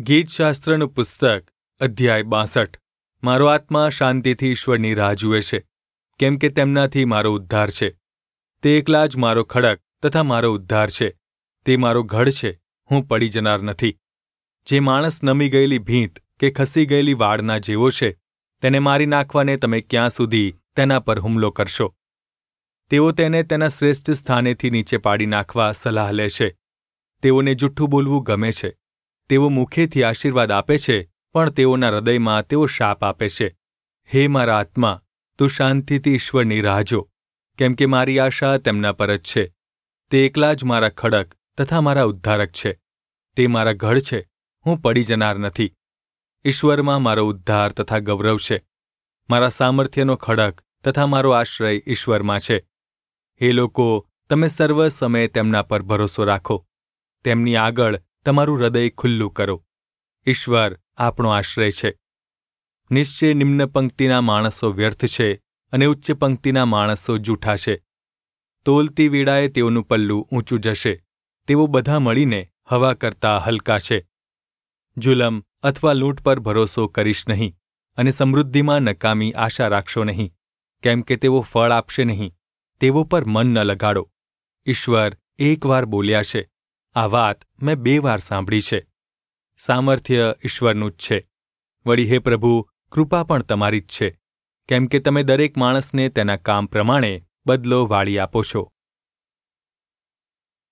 ગીતશાસ્ત્રનું પુસ્તક અધ્યાય 62। મારો આત્મા શાંતિથી ઈશ્વરની રાહ જુએ છે, કેમ કે તેમનાથી મારો ઉદ્ધાર છે। તે એકલા જ મારો ખડક તથા મારો ઉદ્ધાર છે, તે મારો ગઢ છે, હું પડી જનાર નથી। જે માણસ નમી ગયેલી ભીંત કે ખસી ગયેલી વાડના જેવો છે, તેને મારી નાખવાને તમે ક્યાં સુધી તેના પર હુમલો કરશો? તેઓ તેને તેના શ્રેષ્ઠ સ્થાનેથી નીચે પાડી નાખવા સલાહ લે છે। તેઓને જૂઠ્ઠું બોલવું ગમે છે। તેઓ મુખેથી આશીર્વાદ આપે છે, પણ તેઓના હૃદયમાં તેઓ શાપ આપે છે। હે મારા આત્મા, તું શાંતિથી ઈશ્વરની રાહ જો, કેમ કે મારી આશા તેમના પર જ છે। તે એકલા જ મારા ખડક તથા મારા ઉદ્ધારક છે, તે મારા ગઢ છે, હું પડી જનાર નથી। ઈશ્વરમાં મારો ઉદ્ધાર તથા ગૌરવ છે, મારા સામર્થ્યનો ખડક તથા મારો આશ્રય ઈશ્વરમાં છે। હે લોકો, તમે સર્વ સમયે તેમના પર ભરોસો રાખો, તેમની આગળ તમારું હૃદય ખુલ્લું કરો। ઈશ્વર આપણો આશ્રય છે। નિશ્ચય નિમ્ન પંક્તિના માણસો વ્યર્થ છે અને ઉચ્ચ પંક્તિના માણસો જૂઠા છે। તોલતી વેળાએ તેઓનું પલ્લું ઊંચું જશે, તેઓ બધા મળીને હવા કરતાં હલકા છે। જુલમ અથવા લૂંટ પર ભરોસો કરીશ નહીં, અને સમૃદ્ધિમાં નકામી આશા રાખશો નહીં, કેમ કે તેઓ ફળ આપશે નહીં, તેઓ પર મન ન લગાડો। ઈશ્વર એકવાર બોલ્યા છે, આ વાત મેં 2 વાર સાંભળી છે। સામર્થ્ય ઈશ્વરનું જ છે, વળી હે પ્રભુ, કૃપા પણ તમારી જ છે, કેમ કે તમે દરેક માણસને તેના કામ પ્રમાણે બદલો વાળી આપો છો।